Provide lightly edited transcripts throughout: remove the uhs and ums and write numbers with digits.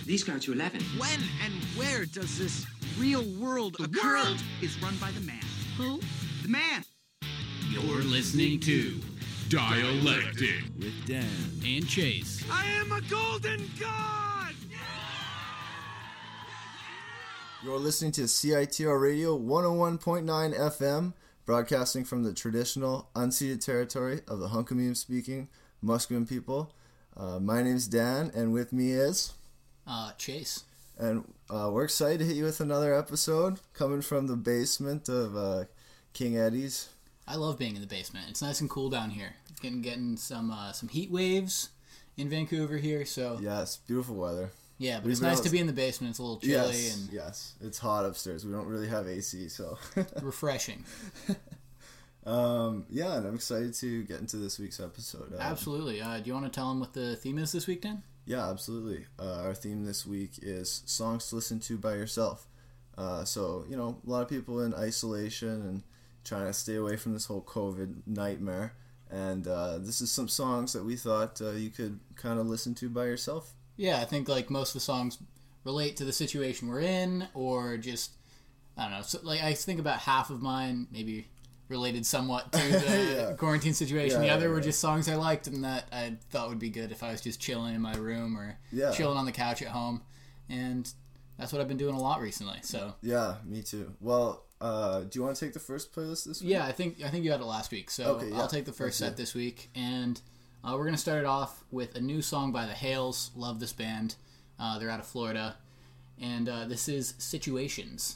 These go to 11. When and where does this real world occur? The world is run by the man. Who? The man. You're listening to Dialectic with Dan and Chase. I am a golden god! You're listening to CITR Radio 101.9 FM, broadcasting from the traditional unceded territory of the Hunkaminam-speaking Musqueam people. My name's Dan, and with me is... Chase. And we're excited to hit you with another episode, coming from the basement of King Eddie's. I love being in the basement. It's nice and cool down here. Getting some heat waves in Vancouver here, so... Yes, beautiful weather. Yeah, but it's nice to be in the basement. It's a little chilly. Yes, it's hot upstairs. We don't really have AC, so... refreshing. Yeah, and I'm excited to get into this week's episode. Absolutely. Do you want to tell them what the theme is this week, Dan? Yeah, absolutely. Our theme this week is songs to listen to by yourself. So, you know, a lot of people in isolation and trying to stay away from this whole COVID nightmare. And this is some songs that we thought you could kind of listen to by yourself. Yeah, I think like most of the songs relate to the situation we're in, or just, I don't know. So, like, I think about half of mine maybe related somewhat to the quarantine situation. The other were just songs I liked and that I thought would be good if I was just chilling in my room or chilling on the couch at home. And that's what I've been doing a lot recently. So yeah, me too. Well, do you want to take the first playlist this week? Yeah, I think you had it last week. So okay, I'll take the first set this week. And we're going to start it off with a new song by the Hales. Love this band. They're out of Florida. And this is Situations.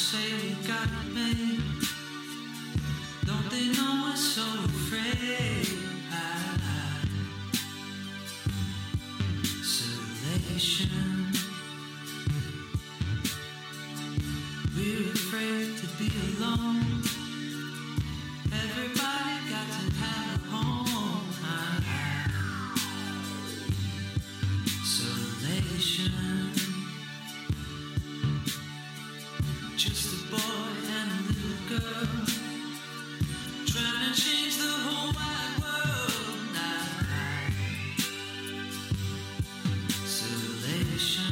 say we got it made. Don't they know we're so afraid? Isolation. We're afraid to be alone. Everybody got to have a home. Isolation. Just a boy and a little girl trying to change the whole wide world now. Isolation.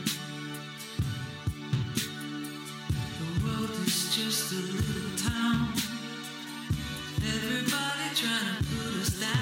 The world is just a little town. Everybody trying to put us down.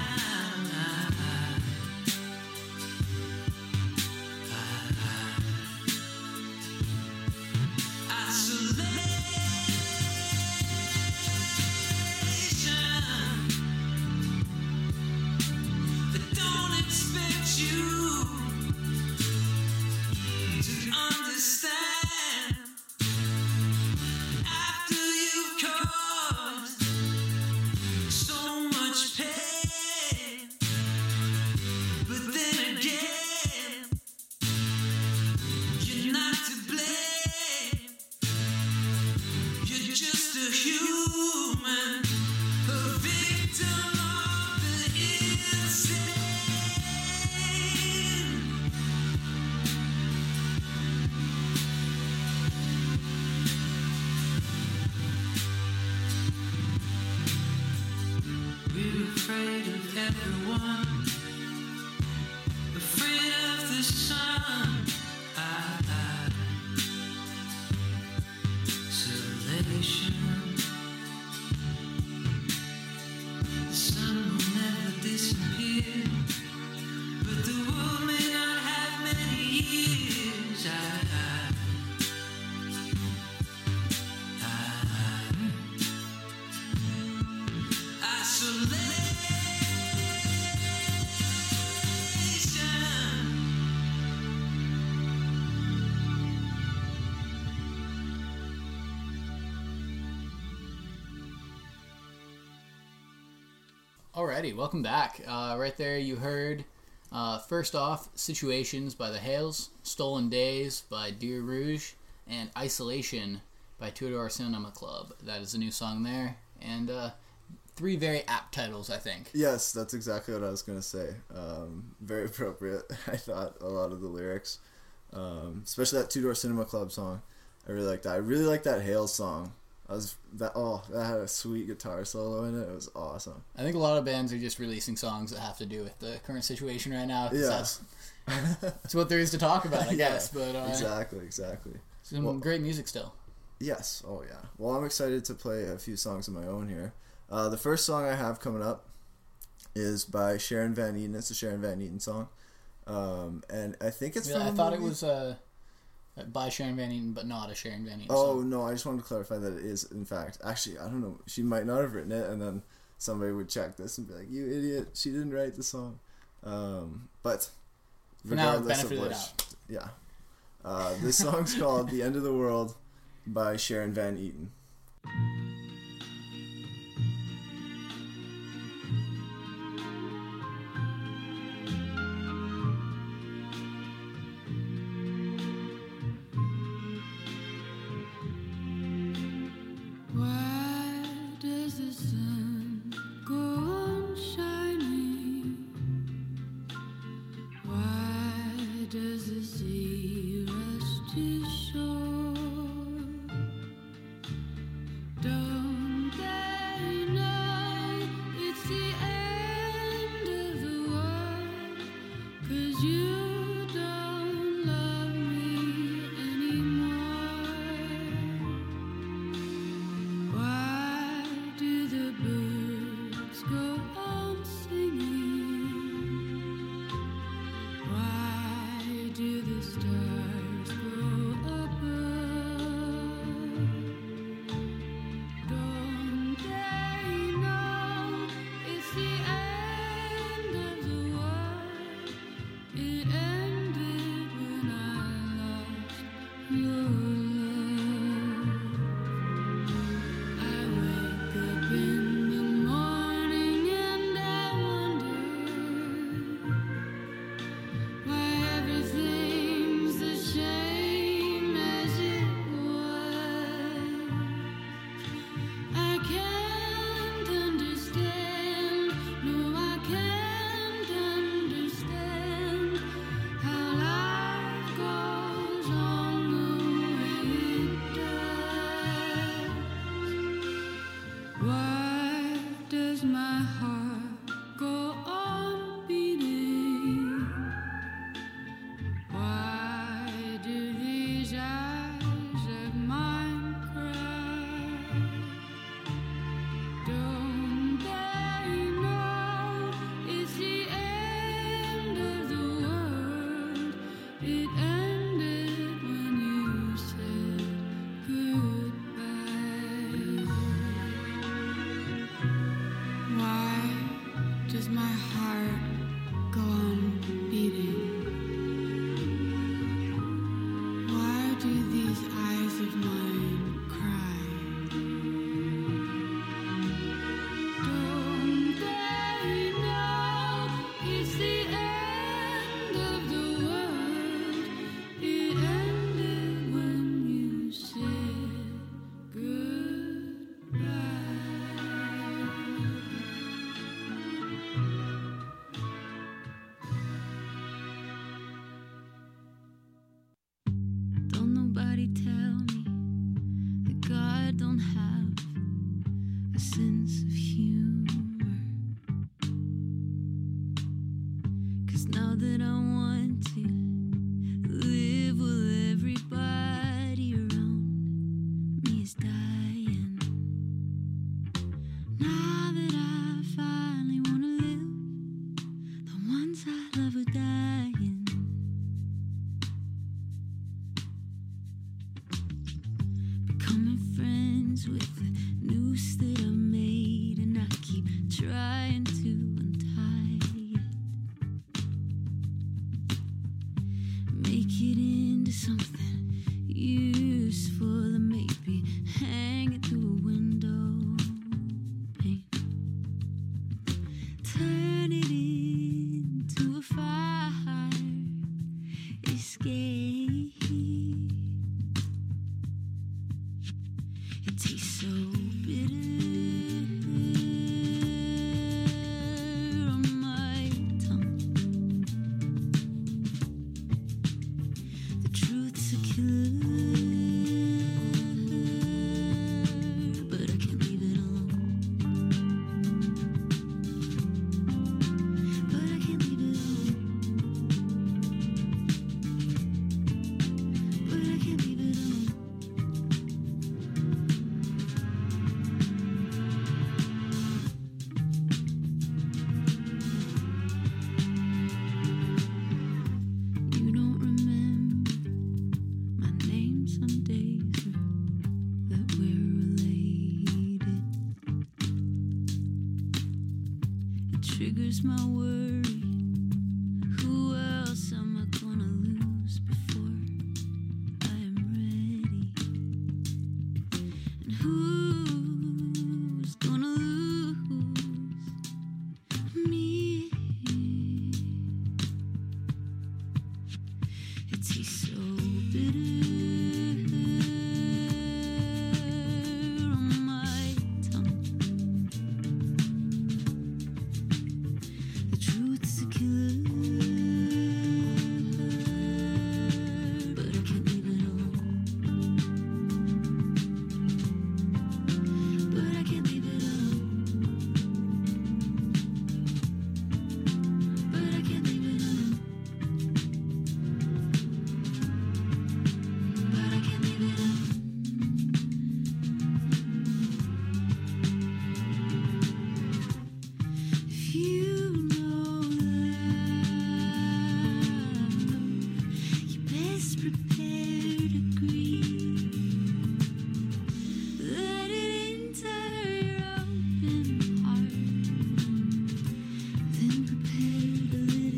Alrighty, welcome back. Right there you heard, first off, Situations by The Hales, Stolen Days by Dear Rouge, and Isolation by Two Door Cinema Club. That is a new song there, and three very apt titles, I think. Yes, that's exactly what I was going to say. Very appropriate, I thought, a lot of the lyrics. Especially that Two Door Cinema Club song. I really like that. I really like that Hales song. That had a sweet guitar solo in it. It was awesome. I think a lot of bands are just releasing songs that have to do with the current situation right now. Yeah. That's what there is to talk about, I guess. But Exactly. Some great music still. Yes. Oh, yeah. Well, I'm excited to play a few songs of my own here. The first song I have coming up is by Sharon Van Etten. It's a Sharon Van Etten song. And I think it's from I thought it was by Sharon Van Etten, but not a Sharon Van Etten song. Oh, no, I just wanted to clarify that it is, in fact. Actually, I don't know. She might not have written it, and then somebody would check this and be like, you idiot, she didn't write the song. But for now, regardless of benefit of the which, doubt. yeah. This song's called The End of the World by Sharon Van Etten. It ended when you said goodbye. Why does my heart go on beating? Why do these eyes of mine cry? Don't they know it's the end of the world? It ended when you said goodbye. Don't nobody tell me that God don't have a sense of humor. 'Cause now that I want to live with everybody around me is dying. Now that I finally wanna live, the ones I love are dying. Becoming friends with the noose that I made, and I keep trying to untie it. Make it into something useful, and maybe hang it through a window pane. Turn it into a fire escape. It tastes so bitter on my tongue. The truth's a killer, but I can't leave it alone. But I can't leave it alone. But I can't leave it alone. You don't remember my name some days, or that we're related. It triggers my worry. Who else am I gonna lose before I am ready? And who's gonna lose me? It tastes so bitter on my tongue. The truth's a killer, but I can't leave it alone. But I can't leave it alone. But I can't leave it alone. But I can't leave it alone. If you know love, you best prepare to grieve. Let it enter your open heart, then prepare to let it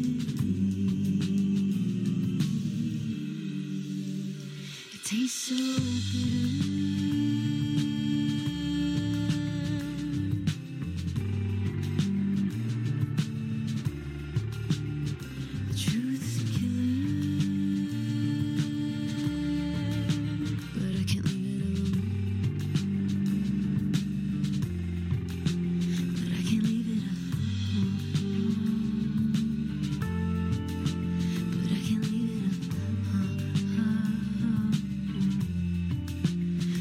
leave. It tastes so bitter. The truth's a killer, but I can't leave it alone. But I can't leave it alone. But I can't leave it alone.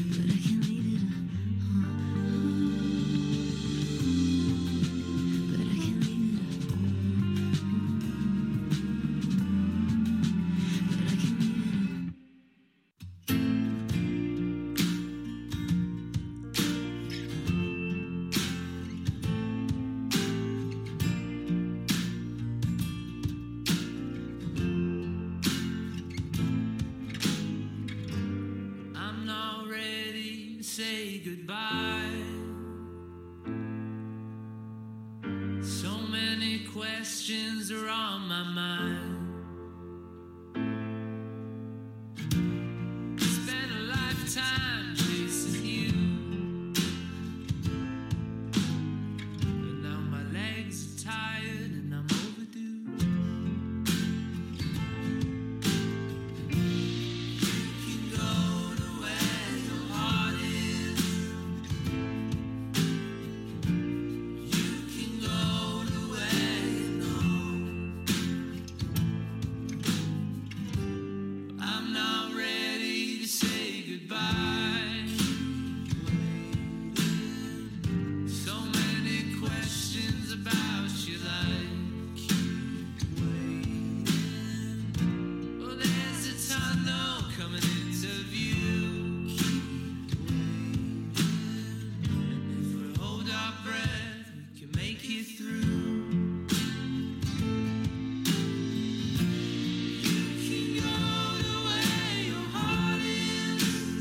say goodbye. So many questions are on my mind. Spent a lifetime chasing you, but now my legs are tired and I'm overdue. You can go to where your heart is. You can go to where you know. I'm not ready to say goodbye. So many questions about your life. Oh, there's a tunnel coming into view. And if we hold our breath, we can make it through. You can go to where your heart is.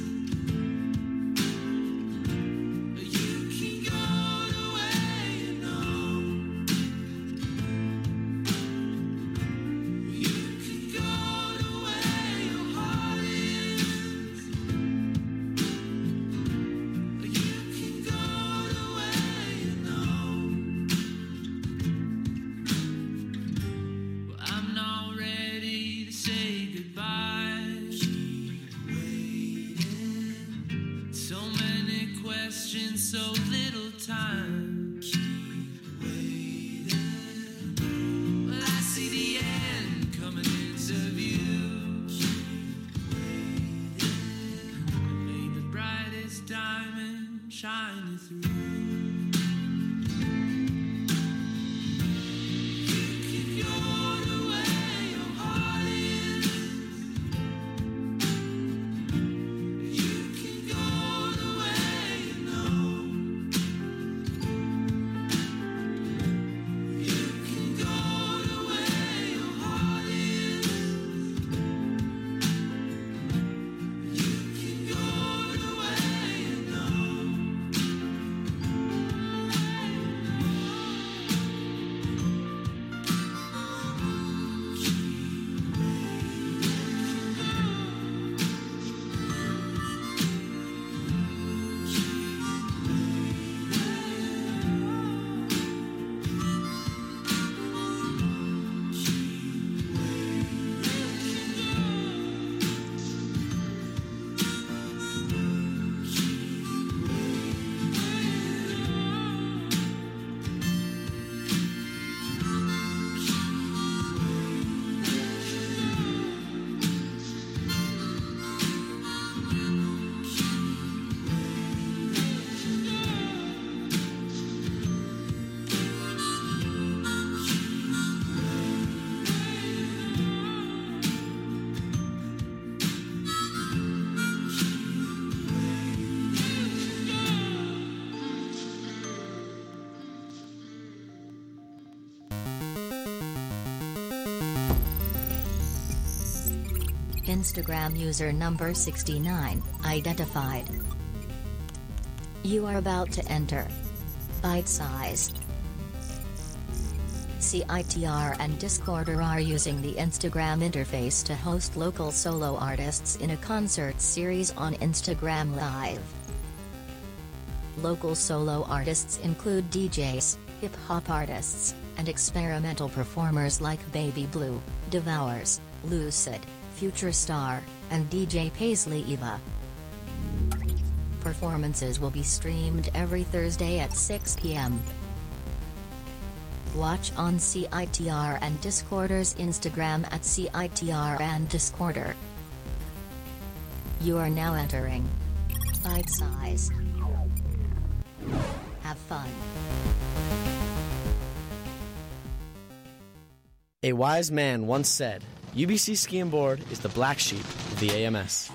You can go to where you know. You can go to where your heart is. You can go to where you know. Well, I'm not ready to say goodbye. Keep waiting. So many questions, so little time. Keep waiting. Well, I see the end coming into view. Keep waiting. May the brightest diamond shine you through. You can go to where your heart is. You can go to where you know. You can go to where your heart is. You can go to where you know. Instagram user number 69, identified. You are about to enter Bite Size. CITR and Discorder are using the Instagram interface to host local solo artists in a concert series on Instagram Live. Local solo artists include DJs, hip-hop artists, and experimental performers like Baby Blue, Devours, Lucid, Future Star, and DJ Paisley Eva. Performances will be streamed every Thursday at 6 p.m. Watch on CITR and Discorder's Instagram at CITR and Discorder. You are now entering Bite Size. Have fun. A wise man once said, UBC Ski and Board is the black sheep of the AMS.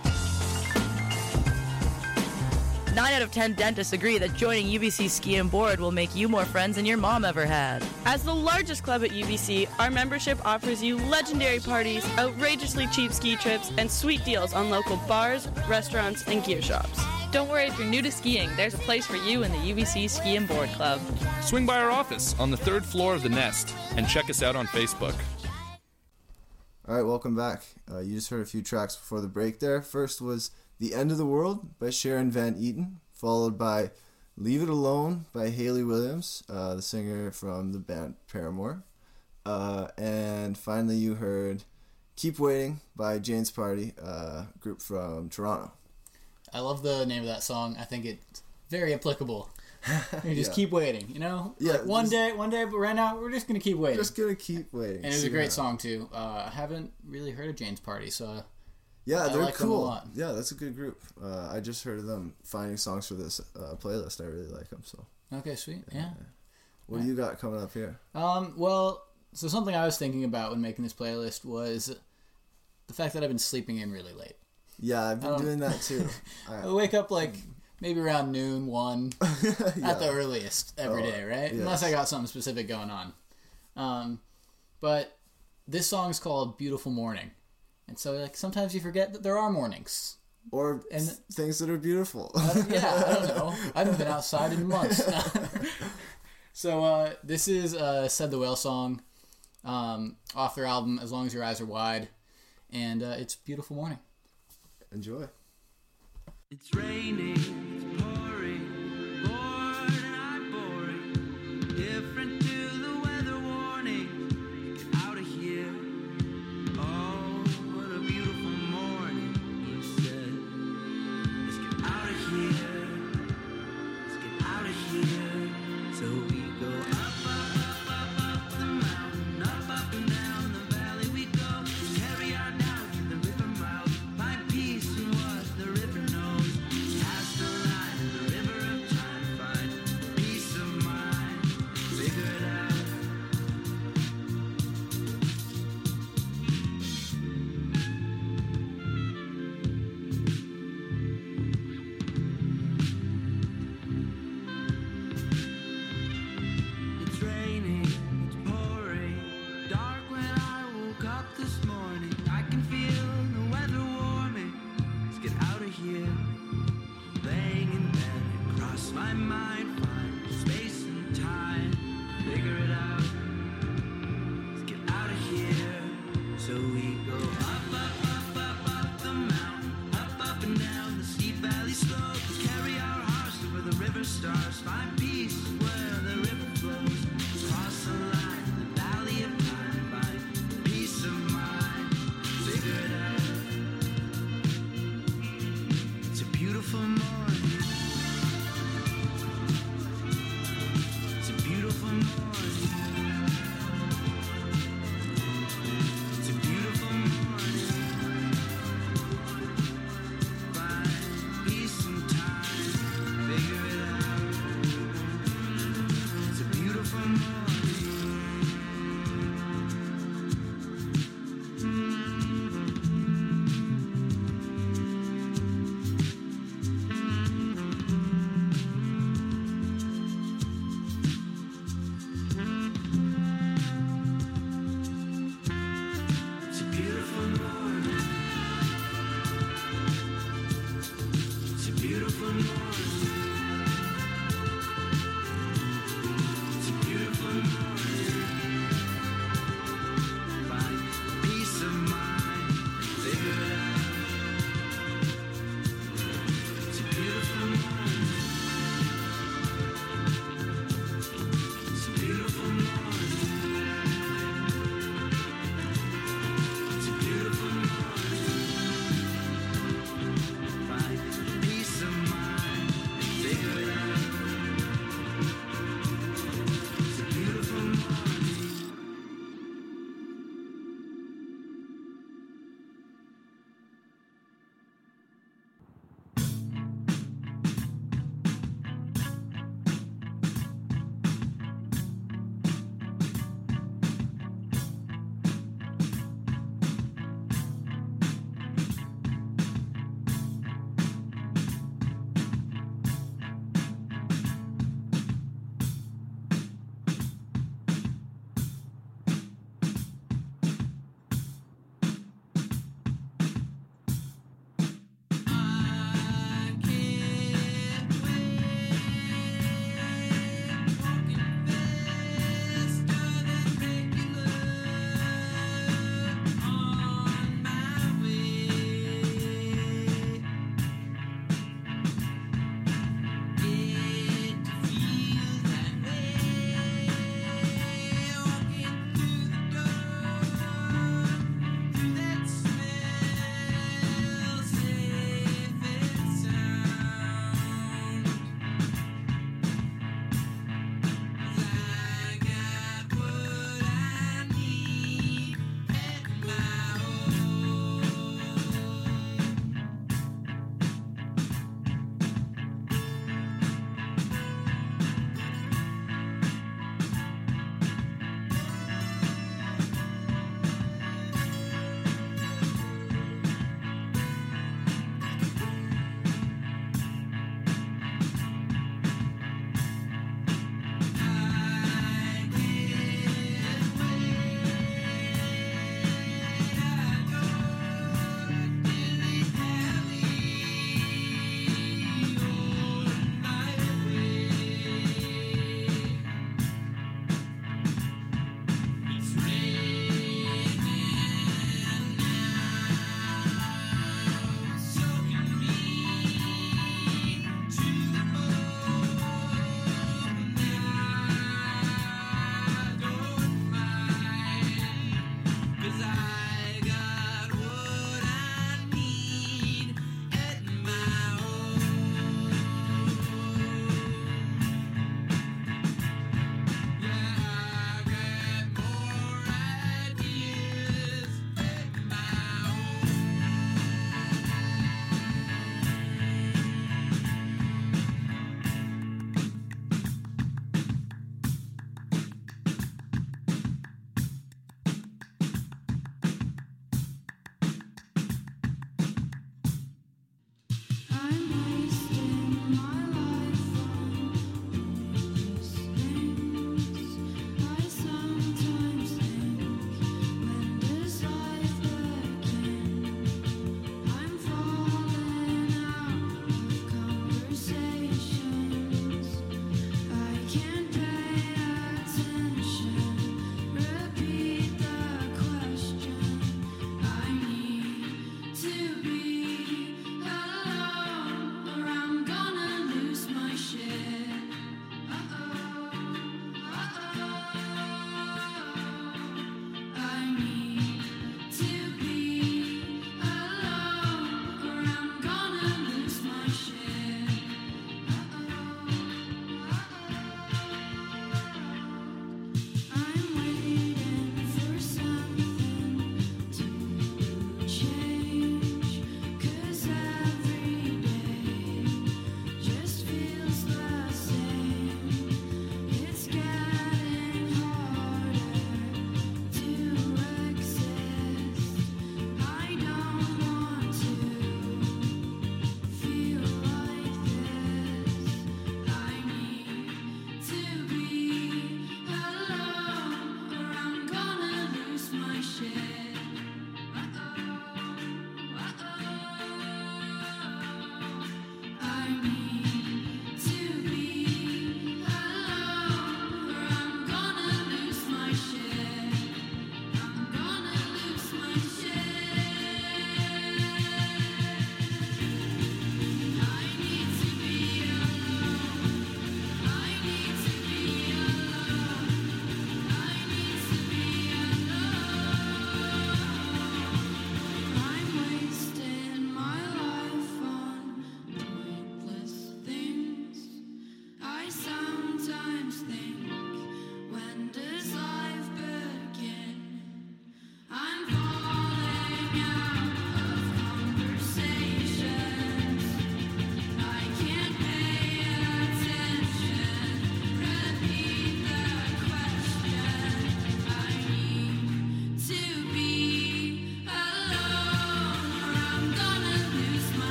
9 out of 10 dentists agree that joining UBC Ski and Board will make you more friends than your mom ever had. As the largest club at UBC, our membership offers you legendary parties, outrageously cheap ski trips, and sweet deals on local bars, restaurants, and gear shops. Don't worry if you're new to skiing, there's a place for you in the UBC Ski and Board Club. Swing by our office on the 3rd floor of the Nest and check us out on Facebook. All right, welcome back. You just heard a few tracks before the break there. First was The End of the World by Sharon Van Eaton, followed by Leave It Alone by Hayley Williams, the singer from the band Paramore. And finally you heard Keep Waiting by Jane's Party, group from Toronto. I love the name of that song. I think it's very applicable. You just keep waiting, you know? Yeah. Like one day, but right now we're just going to keep waiting. Just going to keep waiting. And it was a great song, too. I haven't really heard of Jane's Party, so yeah, I they're like cool. them a lot. Yeah, that's a good group. I just heard of them finding songs for this playlist. I really like them. So. Okay, sweet. Yeah. What do you got coming up here? Well, so something I was thinking about when making this playlist was the fact that I've been sleeping in really late. Yeah, I've been doing that too. I wake up like maybe around noon, 1 at the earliest every day, right? Yes. Unless I got something specific going on. But this song is called Beautiful Morning. And so like sometimes you forget that there are mornings. Or things that are beautiful. Yeah, I don't know. I haven't been outside in months. So this is Said the Whale song off their album As Long As Your Eyes Are Wide. And it's Beautiful Morning. Enjoy. It's raining, it's pouring, bored and I'm boring. Different to the weather warning. Get out of here. Oh, what a beautiful morning, he said. Let's get out of here. Let's get out of here. So we go up the mountain, up and down the valley we go. Carry our down to the river mouth. Find peace in what the river knows. Past the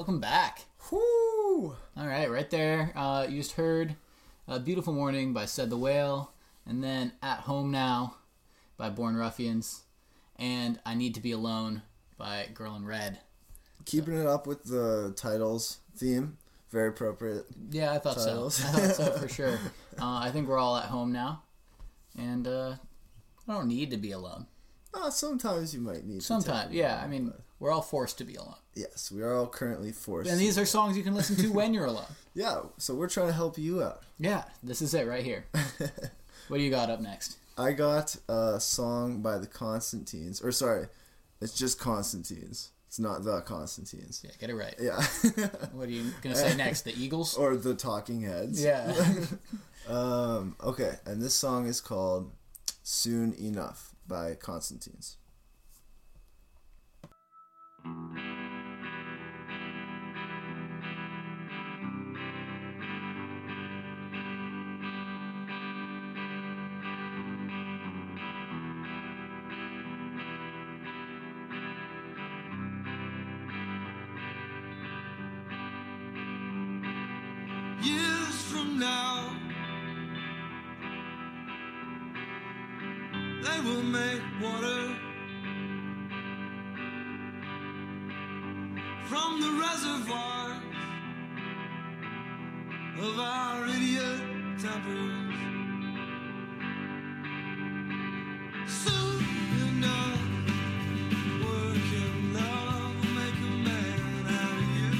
Welcome back. Whoo! All right there. You just heard Beautiful Morning by Said the Whale, and then At Home Now by Born Ruffians, and I Need to Be Alone by Girl in Red. Keeping it up with the titles theme. Very appropriate. Yeah, I thought titles. so. I thought so for sure. I think we're all at home now, and I don't need to be alone. Sometimes you might need Sometimes, yeah. I mean, we're all forced to be alone. Yes, we are all currently forced. And these are songs you can listen to when you're alone. Yeah, so we're trying to help you out. Yeah, this is it right here. What do you got up next? I got a song by the Constantines. Or sorry, it's just Constantines. It's not the Constantines. Yeah, get it right. Yeah. What are you going to say next? The Eagles? Or the Talking Heads. Yeah. Okay, and this song is called Soon Enough by Constantines. Years from now, they will make water from the reservoirs of our idiot tempers. Soon enough, work and love will make a man out of you.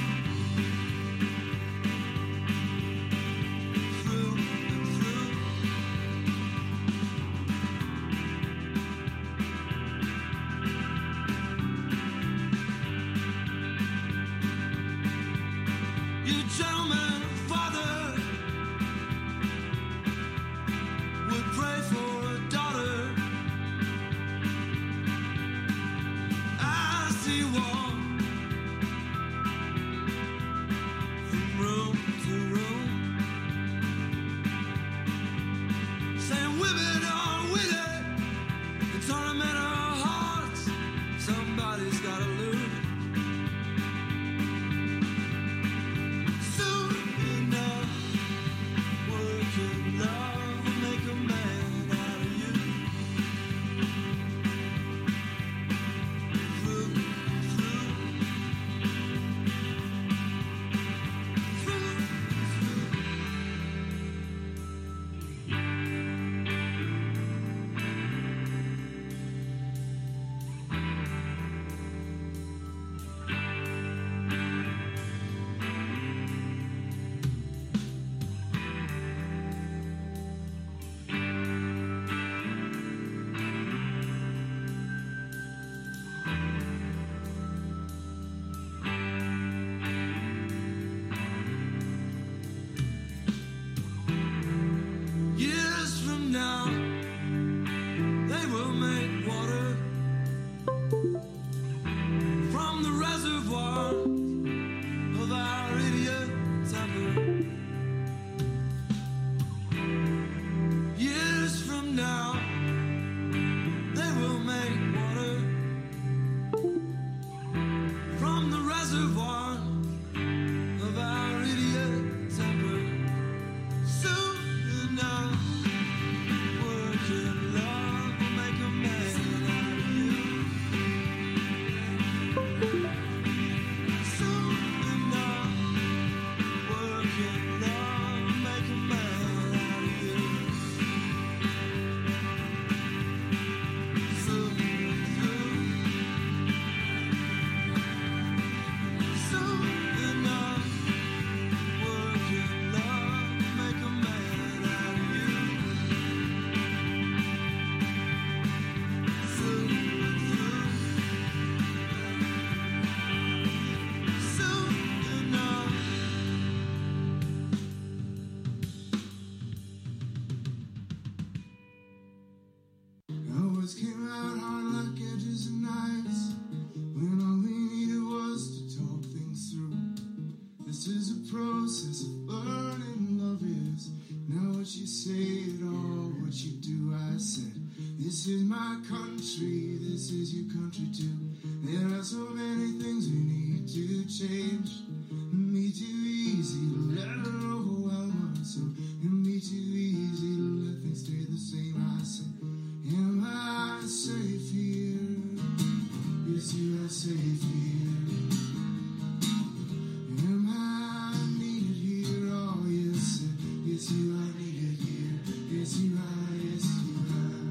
Through and through. Your gentleman father would pray for a daughter as he walked from room to room, saying women are wicked and torment our hearts. Somebody's gotta lose. Soon enough, work and love will make a man out of you. Through, through, through, years from now, they will make water from the reservoir of our idiot temper. Years from now, they will make water from the reservoir of our idiot temper. Soon enough, work and love will make a man out of you. Soon enough, work and love will make a man out of you. Soon, soon enough, work and love will make a man out of you. Soon, soon enough. Our words came out hard like edges of knives, when all we needed was to talk things through. This is a process of learning love is not what you say at all, what you do. I said, this is my country, this is your country too. There are so many things we need need to change. Me too easy to let it overwhelm us. And me too easy to let things stay the same. I say, am I safe here? Yes, you are safe here. Am I needed here? Oh, yes, yes, you are needed here. Yes, you are, yes, you are.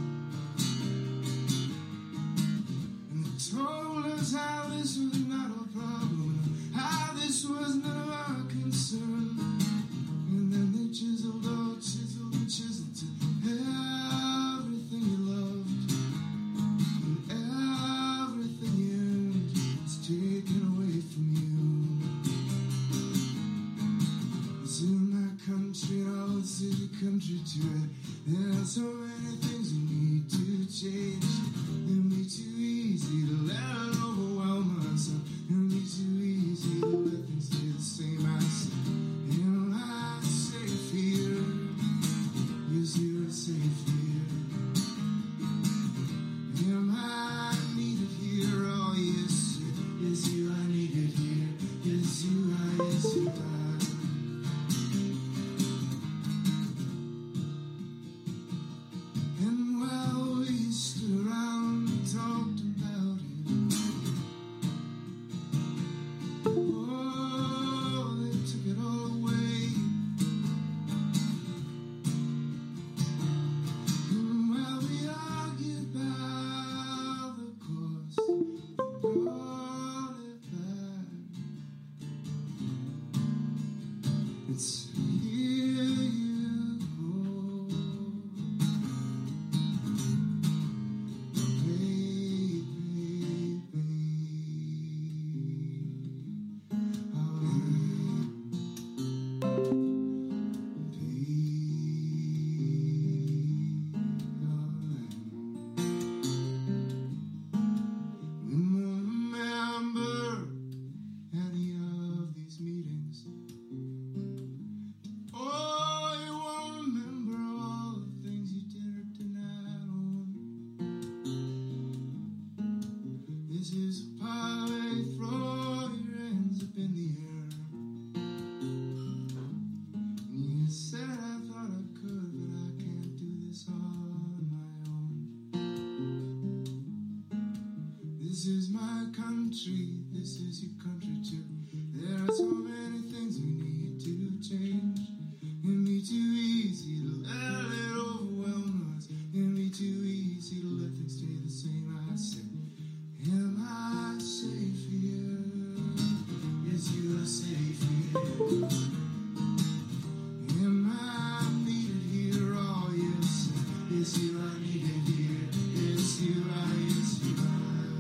And they told us how this was not a problem, how this was none of our concern. And then they chiseled, oh, chiseled and chiseled to everything you loved and everything you earned is taken away from you. It's in my country and all the city country to it. There are so many things we need to change. It'll be too easy to let it overwhelm us. It'll be too easy to let things stay the same. I say, am I safe here? Yes, you are safe here. Am I needed here? Oh, yes, yes, you are needed here. Yes, you are, yes, you are. And while we stood around and talked about it, oh, they took it all away. And while we argued about the cost, they brought it back. It's here you go. We won't remember any of these meetings. Oh, you won't remember all the things you did or did not own. This is a pie where you throw your hands up in the air. And you said I thought I could, but I can't do this on my own. This is my country, this is your country too. There are so many things we need to change. It'd be too easy to let it overwhelm us. It'd be too easy to let things stay the same. I say, am I safe here? Yes, you are safe here. Am I needed here? Oh, yes, yes, you are needed here. Yes, you are, yes, you are.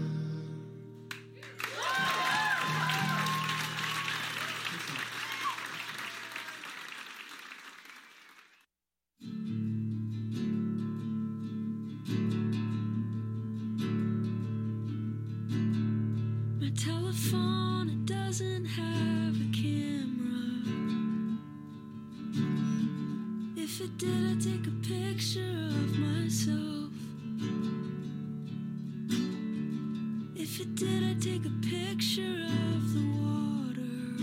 My telephone, it doesn't have a camera. If it did, I'd take a picture of myself. If it did, I'd take a picture of the water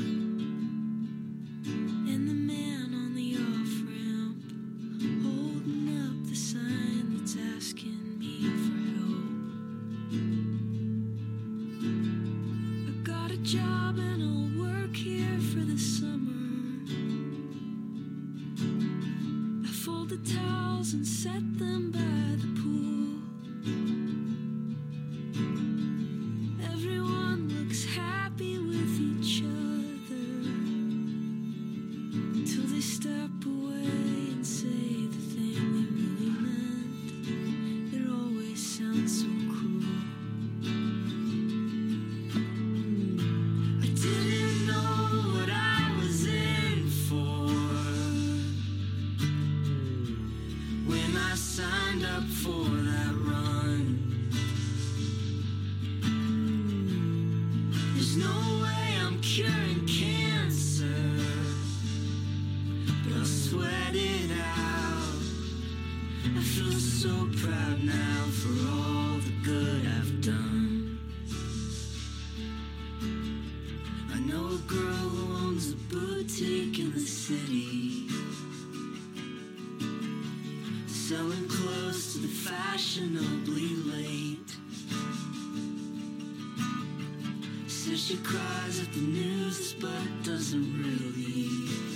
and the man on the off-ramp holding up the sign that's asking me for help. I got a job and I'll work here for the summer. I fold the towels and set them by the pool. Everyone looks happy with each other till they step away and say the thing they really meant. It always sounds so cruel. I didn't know what I was in for when I signed up for that run. There's no way I'm curing cancer, but I'll sweat it out. I feel so proud now for all the good I've done. selling close to the fashionably late. Says she cries at the news, but doesn't really.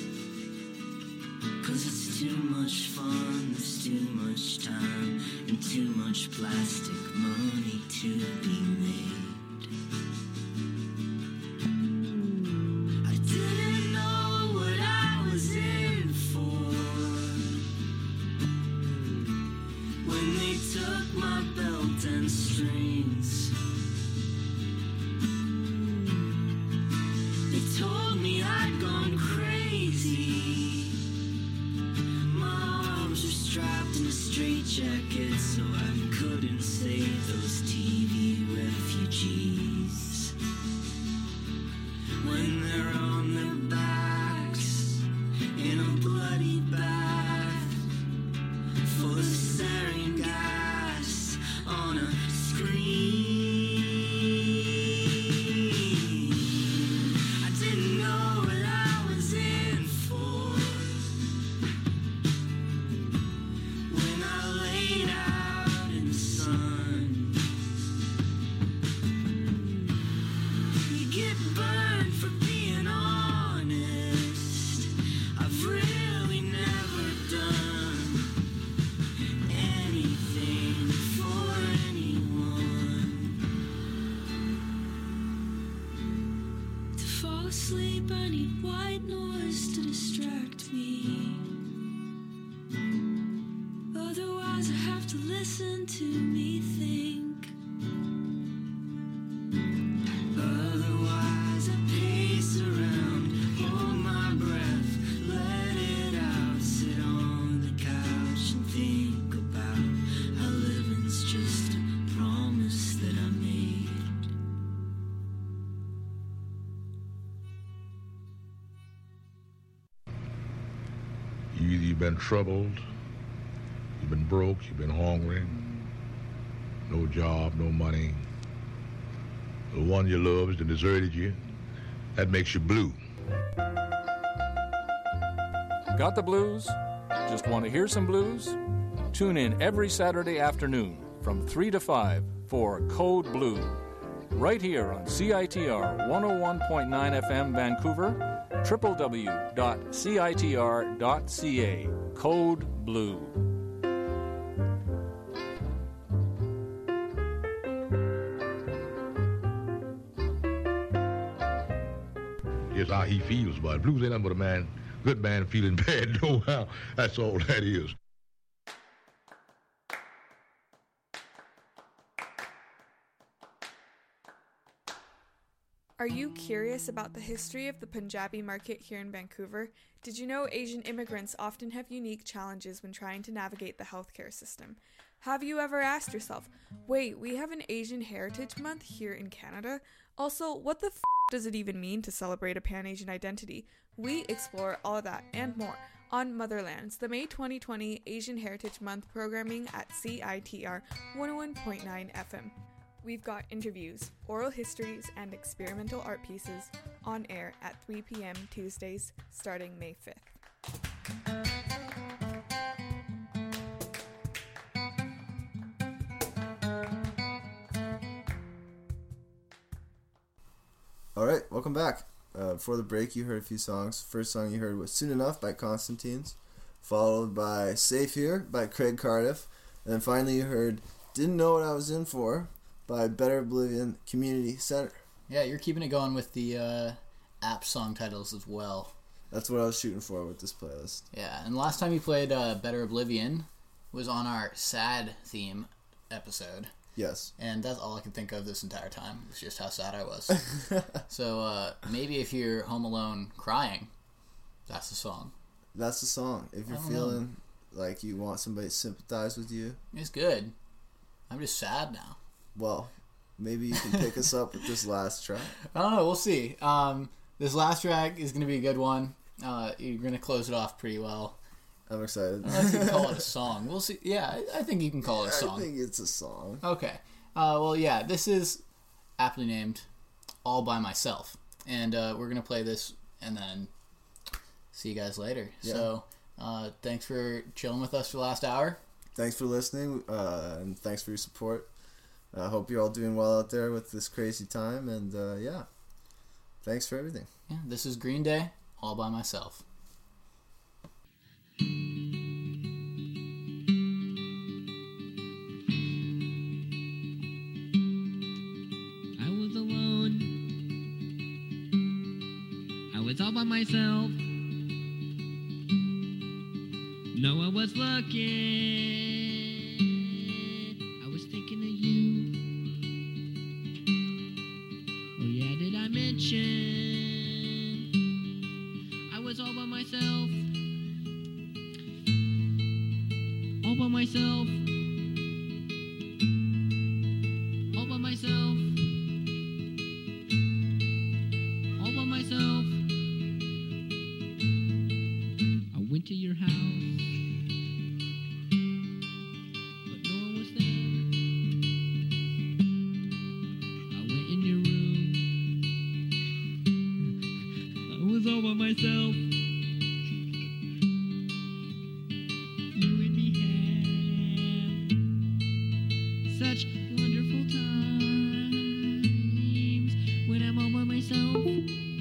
'Cause it's too much fun, there's too much time, and too much plastic money to be made. I didn't know what I was in for when they took my belt and strings. They told me I'd gone crazy. My arms were strapped in a straitjacket so I couldn't save those TV refugees. When they're on their backs in a bloody bath full of sarin gas on a screen. I didn't know what I was in for when I laid out in the sun. You get burned for being honest. I've really never done anything for anyone. To fall asleep, I need white noise to distract me. Otherwise, I have to listen to me think. Otherwise, I pace around, hold my breath, let it out, sit on the couch and think about how living's just a promise that I made. You've been troubled, you've been broke, you've been hungry, no job, no money. The one you loved has deserted you. That makes you blue. Got the blues? Just want to hear some blues? Tune in every Saturday afternoon from 3 to 5 for Code Blue. Right here on CITR 101.9 FM Vancouver, www.citr.ca. Code Blue. Just how he feels about it. Blues ain't nothing but a man, good man feeling bad. No how. That's all that is. Are you curious about the history of the Punjabi market here in Vancouver? Did you know Asian immigrants often have unique challenges when trying to navigate the healthcare system? Have you ever asked yourself, wait, we have an Asian Heritage Month here in Canada? Also, what the does it even mean to celebrate a Pan-Asian identity? We explore all of that and more on Motherlands, the May 2020 Asian Heritage Month programming at CITR 101.9 FM. We've got interviews, oral histories, and experimental art pieces on air at 3 p.m. Tuesdays starting May 5th. Alright, welcome back. Before the break, you heard a few songs. First song you heard was Soon Enough by Constantines, followed by Safe Here by Craig Cardiff, and then finally you heard Didn't Know What I Was In For by Better Oblivion Community Center. Yeah, you're keeping it going with the app song titles as well. That's what I was shooting for with this playlist. Yeah, and last time you played Better Oblivion was on our sad theme episode. Yes. And that's all I could think of this entire time. It was just how sad I was. So maybe if you're home alone crying, that's the song. That's the song. If you're feeling like you want somebody to sympathize with you. It's good. I'm just sad now. Well, maybe you can pick us up with this last track. I don't know. We'll see. This last track is going to be a good one. You're going to close it off pretty well. I'm excited. I think you can call it a song. We'll see. Yeah, I think you can call it a song. I think it's a song. Okay. Well, yeah, this is aptly named All By Myself. And we're going to play this and then see you guys later. Yeah. So thanks for chilling with us for the last hour. thanks for listening, and thanks for your support. I hope you're all doing well out there with this crazy time, and yeah, thanks for everything. Yeah, this is Green Day, All By Myself. I was alone. I was all by myself. No one was looking. I was thinking of you. Oh yeah, did I mention I was all by myself? All by myself. All by myself. All by myself. I went to your house. All by myself. You and me have such wonderful times when I'm all by myself.